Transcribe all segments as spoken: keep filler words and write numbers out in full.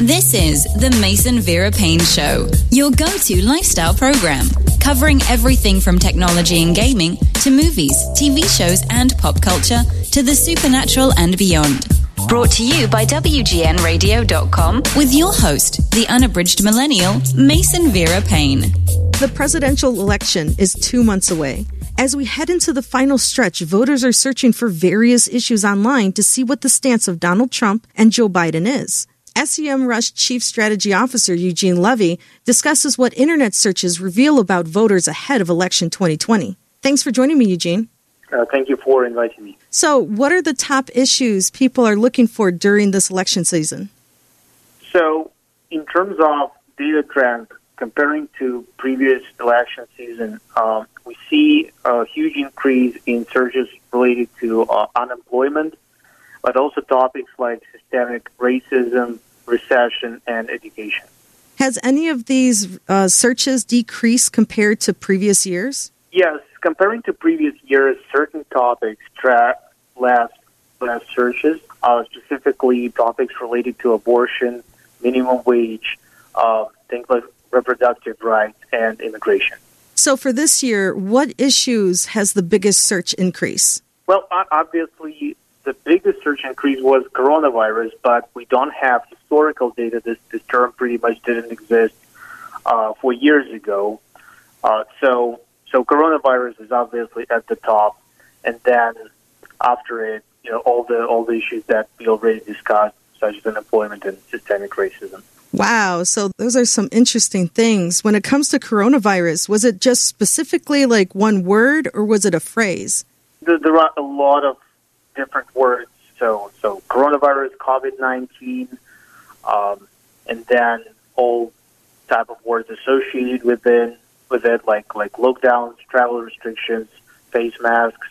This is the Mason Vera Payne Show, your go-to lifestyle program, covering everything from technology and gaming to movies, T V shows and pop culture to the supernatural and beyond. Brought to you by W G N radio dot com with your host, the unabridged millennial, Mason Vera Payne. The presidential election is two months away. As we head into the final stretch, voters are searching for various issues online to see what the stance of Donald Trump and Joe Biden is. SEMrush Chief Strategy Officer Eugene Levy discusses what internet searches reveal about voters ahead of election twenty twenty. Thanks for joining me, Eugene. Uh, thank you for inviting me. So, what are the top issues people are looking for during this election season? So, in terms of data trends, comparing to previous election season, um, we see a huge increase in searches related to uh, unemployment, but also topics like systemic racism, recession, and education. Has any of these uh, searches decreased compared to previous years? Yes, comparing to previous years, certain topics track less, less searches, uh, specifically topics related to abortion, minimum wage, uh, things like reproductive rights, and immigration. So for this year, what issues has the biggest search increase? Well, obviously, the biggest search increase was coronavirus, but we don't have historical data. This, this term pretty much didn't exist uh, four years ago. Uh, so, so coronavirus is obviously at the top, and then after it, you know, all the all the issues that we already discussed, such as unemployment and systemic racism. Wow, so those are some interesting things. When it comes to coronavirus, was it just specifically like one word, or was it a phrase? There, there are a lot of different words. So, so coronavirus, COVID nineteen, um, and then all type of words associated with it, with it, like like lockdowns, travel restrictions, face masks,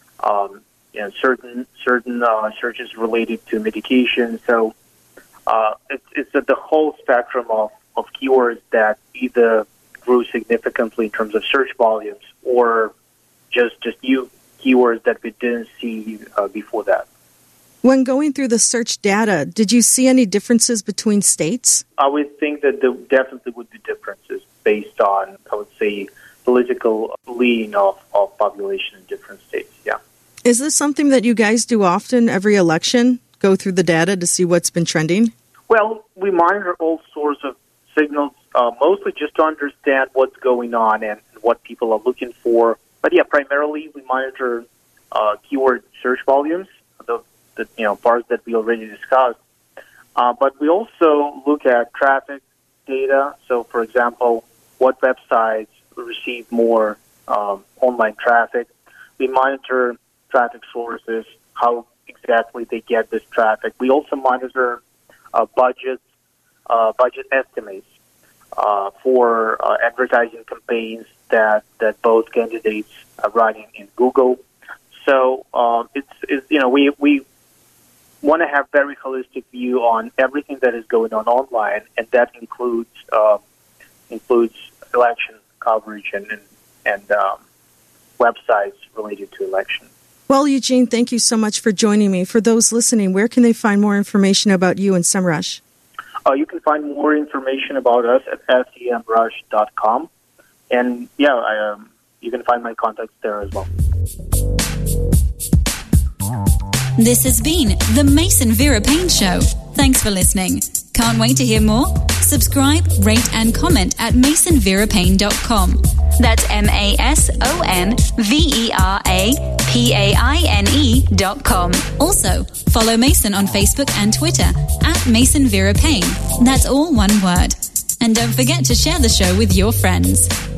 um, you know, certain certain uh, searches related to medication. So. Uh, it's, it's at the whole spectrum of, of keywords that either grew significantly in terms of search volumes or just, just new keywords that we didn't see uh, before that. When going through the search data, did you see any differences between states? I would think that there definitely would be differences based on, I would say, political lean of, of population in different states, yeah. Is this something that you guys do often every election? Go through the data to see what's been trending? Well, we monitor all sorts of signals, uh, mostly just to understand what's going on and what people are looking for. But yeah, primarily we monitor uh, keyword search volumes, the, the you know parts that we already discussed. Uh, but we also look at traffic data. So, for example, what websites receive more um, online traffic. We monitor traffic sources, how exactly they get this traffic. We also monitor uh, budgets, uh, budget estimates uh, for uh, advertising campaigns that, that both candidates are running in Google. So um, it's, it's you know we we want to have very holistic view on everything that is going on online, and that includes uh, includes election coverage and and, and um, websites related to election. Well, Eugene, thank you so much for joining me. For those listening, where can they find more information about you and SEMrush? Uh, you can find more information about us at S E M rush dot com. And, yeah, I, um, you can find my contacts there as well. This has been the Mason Vera Payne Show. Thanks for listening. Can't wait to hear more? Subscribe, rate, and comment at mason vera payne dot com. That's M A S O N V E R A P A I N E dot com. Also, follow Mason on Facebook and Twitter at Mason Vera Payne. That's all one word. And don't forget to share the show with your friends.